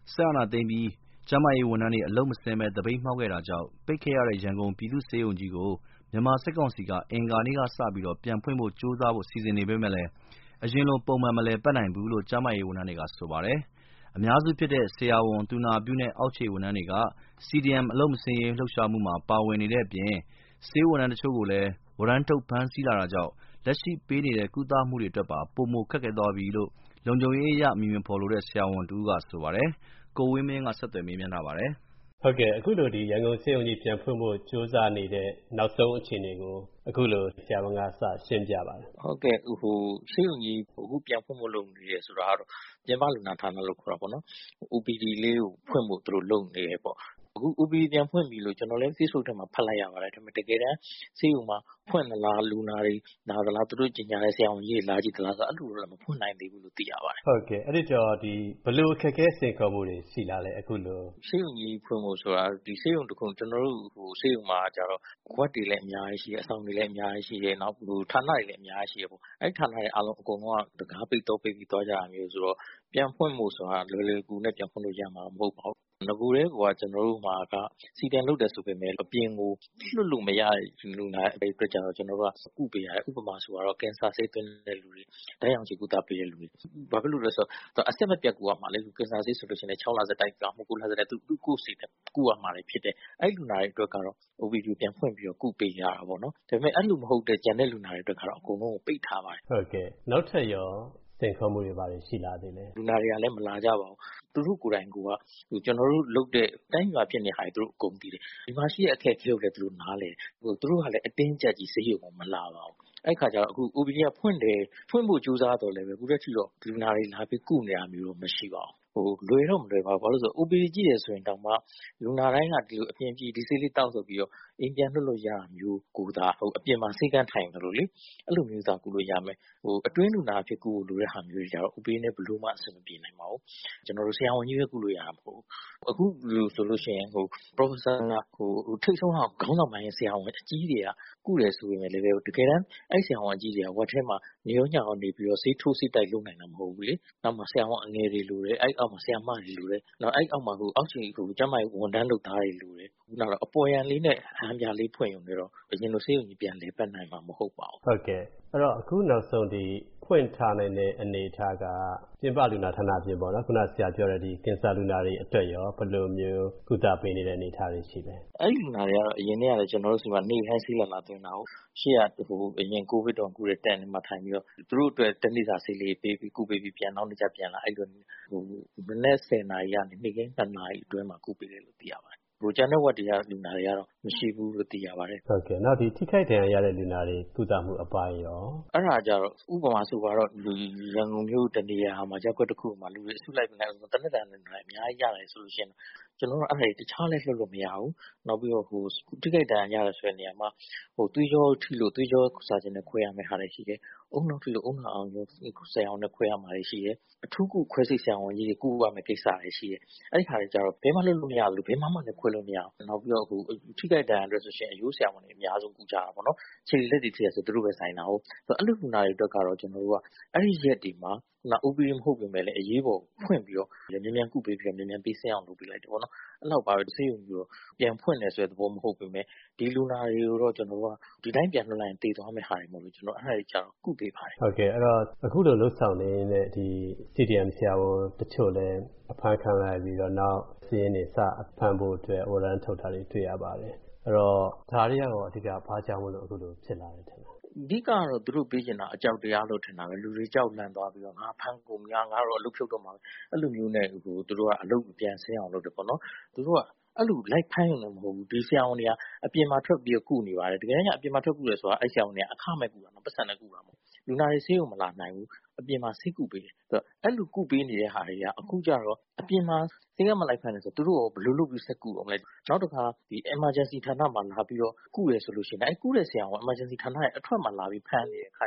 စစ်အာဏာသိမ်းပြီးကျန်းမာရေးဝန်ထမ်းတွေအလုပ်မဆင်းဘဲသပိတ်မှောက်ခဲ့တာကြောင့်ပိတ်ခဲ့ရတဲ့ရန်ကုန်ပြည်သူ့ဆေးရုံကြီးကိုမြန်မာစစ်ကောင်စီကအင်္ဂါနေ့ကစပြီးပြန်ဖွင့်ဖို့ကြိုးစားဖို့စီစဉ်နေပေမဲ့လည်းအရင်လိုပုံမှန်မလည်ပတ်နိုင်ဘူးလို့ကျန်းမာရေးဝန်ထမ်းတွေကဆိုပါတယ်။အများစုဖြစ်တဲ့ဆရာဝန်၊သူနာပြုနဲ့အောက်ခြေဝန်ထမ်းတွေက CDM အလုပ်မဆင်းရေးလှုပ်ရှားမှုမှာပါဝင်နေတဲ့အပြင်ဆေးဝန်ထမ်းတချို့ကိုလည်းဝရမ်းထုတ်ဖမ်းဆီးလာတာကြောင့်လက်ရှိပေးနေတဲ့ကုသမှုတွေအတွက်ပါပိုမိုခက်ခဲသွားပြီလို့လုံခြုံရေးအရအမည်မဖော်လိုတဲ့ဆရာဝန်တဦးကဆိုပါတယ်။ကိုဝင်းမင်းကဆက်သွယ်မေးမြန်းထားပါတယ်။ဟုတ်ကဲ့အခုလိုဒီရန်ကုန်ဆေးရုံကြီးပြန်ဖွင့်ဖို့ကြိုးစားနေတဲ့နောက်ဆုံးအခြေအနေကိုအခုလိုဆရာဝန်ကစရှင်းပြပါတယ်။ဟုတ်ကဲ့ဆေးရုံကြီးအခုပြန်ဖွင့်ဖို့လုပ်နေတယ်ဆိုတာကတော့ပြင်ပလူနာဌာနလို့ခေါ်တာပေါ့နော်။ OPD လေးကိုဖွင့်ဖို့သူတို့လုပ်နေတယ်ပေါ့။အခု OPD ပြန်ဖွင့်ပြီလို့ကျွန်တော်လည်း Facebook ထဲမှာဖတ်လိုက်ရပါတယ်။ဒါပေမဲ့တကယ်တမ်းဆေးရုံမှာဖွင့်သလားလူနာတွေလာသလားသူတို့ကြီးညာတဲ့ဆရာဝန်ကြီးတွေလာကြည့်သလားဆိုအဲ့လိုတော့မဖွင့်နိုင်သေးဘူးလို့သိရပါတယ်။ဟုတ်ကဲ့အဲ့ဒီတော့ဒီဘလို့အခက်အခဲစိန်ခေါ်မှုတွေရှိလာလဲအခုလိုဆေးရုံကြီးဖွင့်ဖို့ဆိုတာဒီဆေးရုံတစ်ခုကျွန်တော်တို့ဆေးရုံမှာကျတော့ခွက်တွေလည်းအများကြီးရှိတယ်အဆောင်တွေလည်းအများကြီးရှိတယ်နောက်ဌာနတွေလည်းအများကြီးရှိတယ်ပေါ့။အဲ့ဌာနတွေအားလုံးအကုန်လုံးကတကားပိတ်တော့ပိတ်ပြီးသွားကြတာမျိုးဆိုတော့ပြန်ဖွင့်ဖို့ဆိုတာလွယ်လွယ်ကူနဲ့ပြန်ဖွင့်လို့ရမှာမဟုတ်ပါဘူး။ငကိုတည်းကကျွန်တော်တို့မှာကစီတန်လုပ်တယ်ဆိုပေမဲ့အပြင်ကိုလွတ်လို့မရတဲ့လူနာတွေအတွက်ကျတော့ကျွန်တော်တို့ကကုပေးရတယ်။ဥပမာဆိုတော့ကင်ဆာဆေးသွင်းတဲ့လူတွေဓာတ်ရောင်ခြည်ကုသပေးတဲ့လူတွေဘာဖြစ်လို့လဲဆိုတော့အဆက်မပြတ်ကူရမှာလေကင်ဆာဆေးဆိုလို့ရှိရင်6လဆက်တိုက်ကြောင်း9လဆက်တိုက်သူကုစီတယ်ကုရမှာဖြစ်တယ်။အဲ့လူနာတွေအတွက်ကတော့ OPD ပြန်ဖွင့်ပြီးတော့ကုပေးရတာပေါ့နော်။ဒါပေမဲ့အဲ့လိုမဟုတ်တဲ့ကျန်တဲ့လူနာတွေအတွက်ကတော့အကုန်လုံးကိုပိတ်ထားပါတယ်။ဟုတ်ကဲ့နောက်ထပ်ရောစိန်ခေါ်မှုတွေပါရှိလာသေးတယ်လူနာတွေကလည်းမလာကြပါဘူးသူတို့ကိုယ်တိုင်ကကျွန်တော်တို့လုပ်တဲ့တိုင်းရွာဖြစ်နေဟာတွေသူတို့အကုန်သိတယ်ဒီမှာရှိတဲ့အခက်အခဲကိုလည်းသူတို့နားလဲသူတို့ကလည်းအတင်းကြပ်ကြီးဆေးရုံကိုမလာပါဘူးအဲ့ခါကျတော့အခု OPD ကဖွင့်ဖို့ကြိုးစားတော့လည်းပဲအခုတည်းကလူနာတွေလာပြီးကုနေတာမျိုးတော့မရှိပါဘူးလွယ်တော့မလွယ်ပါဘူးဘာလို့ဆို OPD ကြည့်ရဆိုရင်တောင်မှလူနာတိုင်းကဒီလိုအပြင်ပြည်ဒီဆေးလေးတောက်ဆိုပြီးတော့အိမ်ပြန်လွှတ်လို့ရတာမျိုးကိုသာအပြင်မှာစိတ်ကန်းထိုင်တယ်လို့လေအဲ့လိုမျိုးသာကုလို့ရမယ်အတွင်းလူနာဖြစ်ကုလို့လိုတဲ့ဟာမျိုးတွေကျတော့ OPD နဲ့ဘယ်လိုမှအဆင်မပြေနိုင်ပါဘူးကျွန်တော်တို့ဆရာဝန်ကြီးပဲကုလို့ရတာမဟုတ်ဘူးအခုလို့ဆိုလို့ရှိရင်professor ကထိတ်ဆုံးအောင်ခေါင်းဆောင်ပိုင်းဆရာဝန်အကြီးတွေကကုတယ်ဆိုပေမဲ့လည်းတကယ်တမ်းအဲ့ဆရာဝန်အကြီးတွေကဝက်ထဲမှာနေရောညောင်နေပြီးတော့ဆေးထိုးဆေးတိုက်လုပ်နိုင်တာမဟုတ်ဘူးလေနောက်မှဆရာဝန်အငယ်တွေလိုတယ်အဲ့အောက်မှာဆရာမတွေလိုတယ်နောက်အဲ့အောက်မှာအောက်ခြေကျန်းမာရေးဝန်ထမ်းလုပ်သားတွေလိုတယ်ခုနကတော့အပေါ်ယံလေးနဲ့ဟန်ပြလေးဖွင့်ရုံနဲ့တော့အရင်လိုဆေးရုံကြီးပြန်လဲပတ်နိုင်မှာမဟုတ်ပါဘူးဟုတ်ကဲ့အဲ့တော့အခုနောက်ဆုံးဒီဖွင့်ထားနိုင်တဲ့အနေအထားကပြင်ပလူနာဌာနပြင်ပေါ့နော်ခုနဆရာပြောတဲ့ဒီကင်ဆာလူနာတွေအတွက်ရောဘယ်လိုမျိုးကုသပေးနေတဲ့အနေအထားတွေရှိလဲအဲ့ဒီလူနာတွေကတော့အရင်တည်းကလည်းကျွန်တော်တို့ဆီမှာနေခိုင်းဆေးလာသွင်းတာကိုရှေ့ကအရင်ကိုဗစ်တော့ကုတဲ့တန်နေမှာထိုင်ပြီးတော့သူတို့အတွက်တနေ့စာဆေးလေးပေးပြီးကုပေးပြီးပြန်နောက်နေ့ကျပြန်လာအဲ့လိုမနေ့10နာရီကနေနေ့ကင်း2နာရီအတွင်းမှာကုပေးတယ်လို့သိရပါတယ်ကျန်တဲ့ဝက်တွေကလူနာတွေကတော့မရှိဘူးလို့သိရပါတယ်ဟုတ်ကဲ့နောက်ဒီထိခိုက်ဒဏ်ရာရတဲ့လူနာတွေကုသမှုအပိုင်းရောအဲ့ဒါကြတော့ဥပမာဆိုတော့ရန်ကုန်မြို့တနေရာမှာရပ်ကွက်တစ်ခုမှာလူတွေအစုလိုက်နေတနက်တန်နေအများကြီးရတယ်ဆိုလို့ရှိရင်ကျွန်တော်တို့အဲ့ဒါတခြားလဲလွတ်လို့မရဘူးနောက်ပြီးတော့ထိခိုက်ဒဏ်ရာရတယ်ဆိုတဲ့နေရာမှာသွေးကြောထိလို့သွေးကြောစာခြင်းနဲ့ခွဲရမယ့်ဟာတွေရှိတယ်အုံနောက်ထိလို့အုံနောက်အောင်ဆရာဝန်နဲ့ခွဲရမှာတွေရှိတယ်အထူးကုခွဲစိတ်ဆရာဝန်ကြီးတွေကုရမယ့်ကိစ္စတွေရှိတယ်အဲ့ဒီဟာတွေကြတော့ဘယ်မှလွတ်လို့မရဘူးဘယ်မှလည်းခွဲလို့မရဘူးနောက်ပြီးတော့ထိခိုက်ဒဏ်ရာအတွက်ဆိုရှင်အယိုးဆရာဝန်တွေအများဆုံးကုကြတာပေါ့နော်ခြေလက်တွေထိရဆိုသူတို့ပဲဆိုင်တာဟုတ်ဆိုတော့အဲ့လိုလူနာတွေအတွက်ကတော့ကျွန်တော်တို့ကအဲ့ဒီရက်ဒီမှာOPD မဟုတ်ပေမဲ့လည်းအရေးပေါ်ဖွင့်ပြီးတော့မြန်မြန်ကုပေးပြီးမြန်မြန်ပေးဆင်းအောင်လုပ်ပေးလိုက်တယ်ပေါ့နော်အဲ့လောက်ပါပဲဆေးရုံကြီးတော့ပြန်ဖွင့်တယ်ဆိုတဲ့သဘောမဟုတ်ပေမဲ့ဒီလူနာတွေကိုတော့ကျွန်တော်တို့ကဒီတိုင်းပြန်လွှတ်လိုက်ရင်တည်သွားမယ့်ဟာတွေမဟုတ်လို့ကျွန်တော်အဲ့ဒါကြီးကျတော့ကုပေးပါတယ်ဟုတ်ကဲ့အဲ့တော့အခုလိုလှုပ်ဆောင်နေတဲ့ဒီ CDM ဆရာဝန်တချို့လည်းအဖမ်းခံလိုက်ပြီးတော့နောက်စီးရင်နေစအဖမ်းဖို့အတွက်ဝရမ်းထုတ်တာတွေတွေ့ရပါတယ်အဲ့တော့ဒါတွေကတော့အဓိကဘာကြောင့်မလို့အခုလိုဖြစ်လာတယ်ထင်တယ်အဓိကတော့သူတို့ပေးချင်တာအကြောက်တရားလို့ထင်တာပဲလူတွေကြောက်လန့်သွားပြီးတော့ငါဖမ်းကုန်ငါတော့အလုပ်ဖြုတ်တော့မှာအဲ့လိုမျိုးနဲ့သူတို့ကအလုပ်ပြန်ဆင်းအောင်လုပ်တယ်ပေါ့နော်သူတို့ကအဲ့လိုလိုက်ဖမ်းရုံနဲ့မဟုတ်ဘူးဒီဆရာဝန်တွေကအပြင်မှာထွက်ပြီးကုနေပါတယ်တကယ်တမ်းအပြင်မှာထွက်ကုတယ်ဆိုတာအဲ့ဆရာဝန်တွေကအခမဲ့ကုတာနော်ပတ်စံနဲ့ကုတာမဟုတ်လူနာတွေဆေးရုံမလာနိုင်ဘူးအပြင်မှာဆေးကုပေးတယ်ဆိုတော့အဲ့လိုကုပေးနေတဲ့ဟာတွေကအခုကျတော့အပြင်မှာဆေးကမလိုက်ဖမ်းတယ်ဆိုတော့သူတို့ဘယ်လိုလုပ်ပြီးဆက်ကုအောင်လဲနောက်တစ်ခါဒီ emergency ဌာနမှာလာပြီးတော့ကုရဆိုလို့ရှိရင်အဲ့ကုတဲ့ဆရာဝန် emergency ဌာနရဲ့အထွက်မှာလာပြီးဖမ်းနေတဲ့အခါကျတော့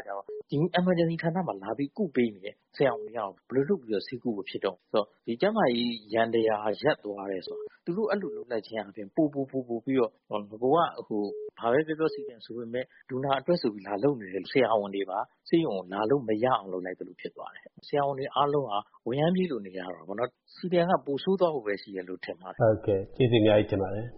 ဒီ emergency ဌာနမှာလာပြီးကုပေးနေတဲ့ဆရာဝန်တွေကဘယ်လိုလုပ်ပြီးတော့ဆေးကုဖို့ဖြစ်တော့ဆိုတော့ဒီကျန်းမာရေးရန်တရားရပ်သွားတယ်ဆိုတော့သူတို့အဲ့လိုလုပ်လိုက်ခြင်းအပြင်ပို့ပြီးတော့ငကိုကဘာပဲပြောပြောစီတယ်ဆိုပေမဲ့ဒူနာအတွက်ဆိုပြီးလာလုပ်နေတဲ့ဆရာဝန်တွေပါဆေးရုံကိုလာလို့မရအောင်လုပ်လိုက်တယ်လို့ဖြစ်သွားတယ်ဆရာဝန်တွေအားလုံးကဝရမ်းပြေးလို့နေရတော့ဗောနော်စီတယ်ကပိုဆိုးသွားဖို့ပဲရှိရလို့ထင်ပါတယ်ဟုတ်ကဲ့ကျေးဇူးအများကြီးတင်ပါတယ်